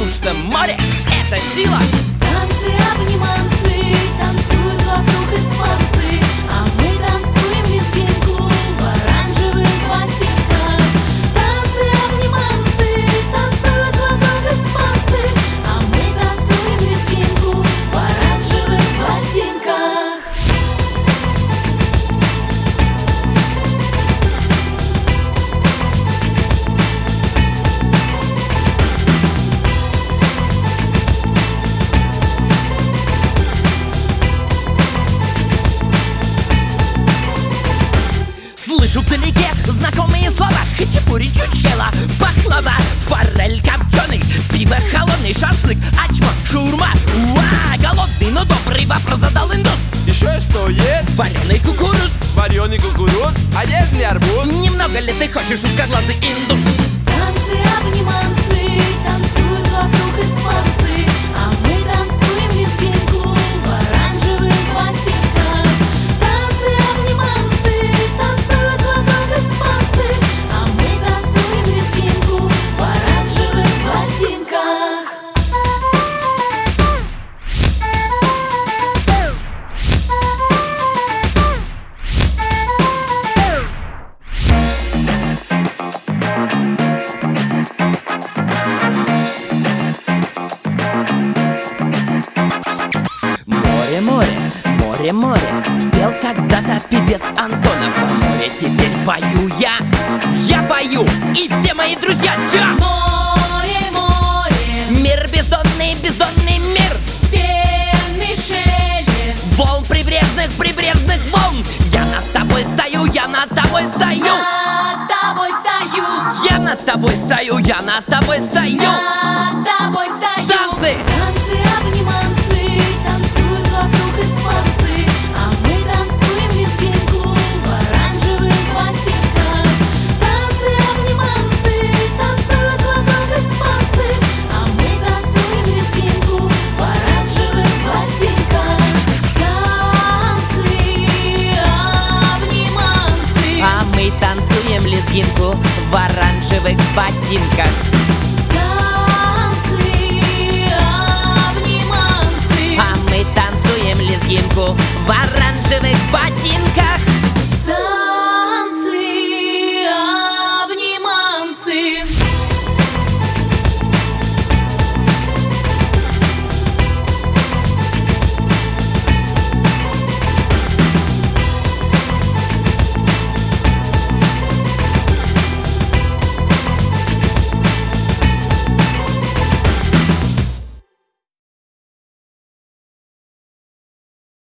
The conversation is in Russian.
потому что море — это сила. Танцы, обниманцы, танцуют вокруг испанцы, а мы танцуем лезгинку в оранжевых ботинках. Танцы, обниманцы, танцуют вокруг испанцы, а мы танцуем лезгинку в оранжевых ботинках. Слышу вдалеке знакомые слова: хачапури, чучхела, баклава, форель копченый, пиво холодный, шашлык, ачма, шаурма. Уа, голодный, но добрый вопрос задал индус. Еще что есть? Вареный кукуруз. Вареный кукуруз, а если арбуз? Немного ли ты хочешь, узкоглазый индус? Танцы, обниманцы, танцуют вокруг испанцы, а мы танцуем лезгинку в оранжевых ботинках. Танцы, обниманцы, танцуют вокруг испанцы, а мы танцуем лезгинку в оранжевых ботинках. Море, море, море, море, пел когда-то певец Антонов. О море теперь пою я пою, и все мои друзья. Ча! Море, море, Мир бездонный, бездонный мир, пенный шелест, волн прибрежных, прибрежных волн. Я над тобой стою, я над тобой стою. над тобой стою, Я над тобой стою, я над тобой стою. над тобой стою. Танцы! Танцы, обниманцы, танцуют вокруг испанцы, а мы танцуем лезгинку в оранжевых ботинках. Танцы, обниманцы, танцуют вокруг испанцы, а мы танцуем лезгинку в оранжевых ботинках. Танцы, обниманцы, А мы танцуем лезгинку в оранжевых ботинках.